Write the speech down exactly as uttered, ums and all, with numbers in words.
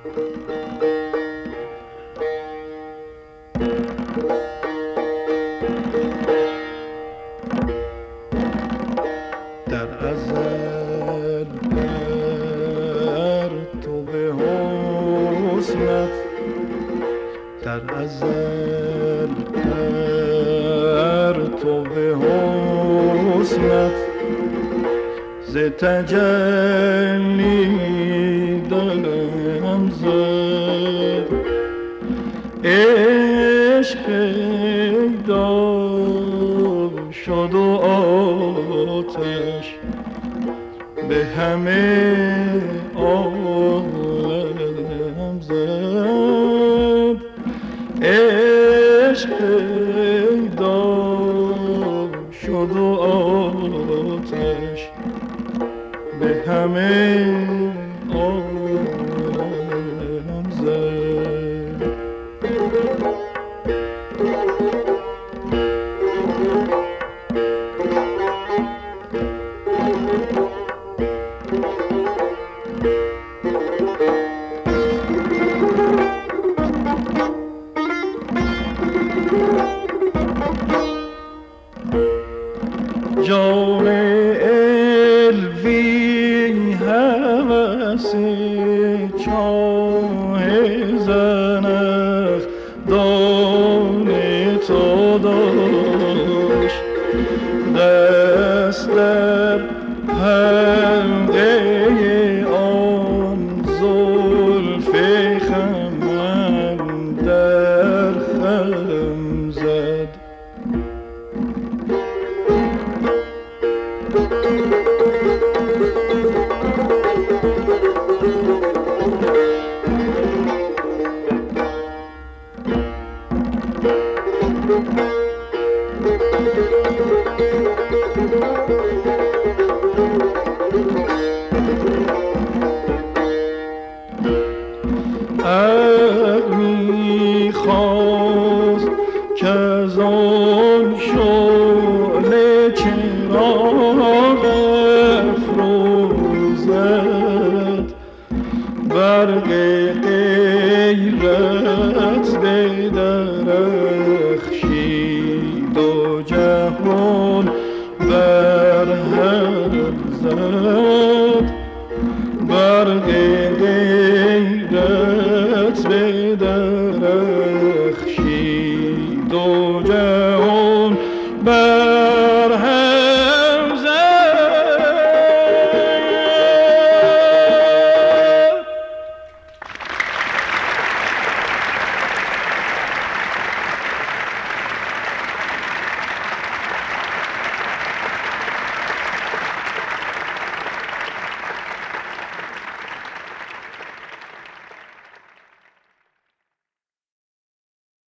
در ازل بر تو به حسنت، در ازل بر تو به حسنت ز تجلی دلم زد. عشق پیدا شد و آتش به همه عالم زد. عشق پیدا شد و آتش به همه عالم زد. جان الوی هوس چاه زنخ دان تو داشت، دست در حلقه آن زلف خم در خم زد. عقلی خواست که از آن شعله چراغ افروزد، برق غیرت بدرخشید و جهان بر هم زد. برق غیرت بدرخشید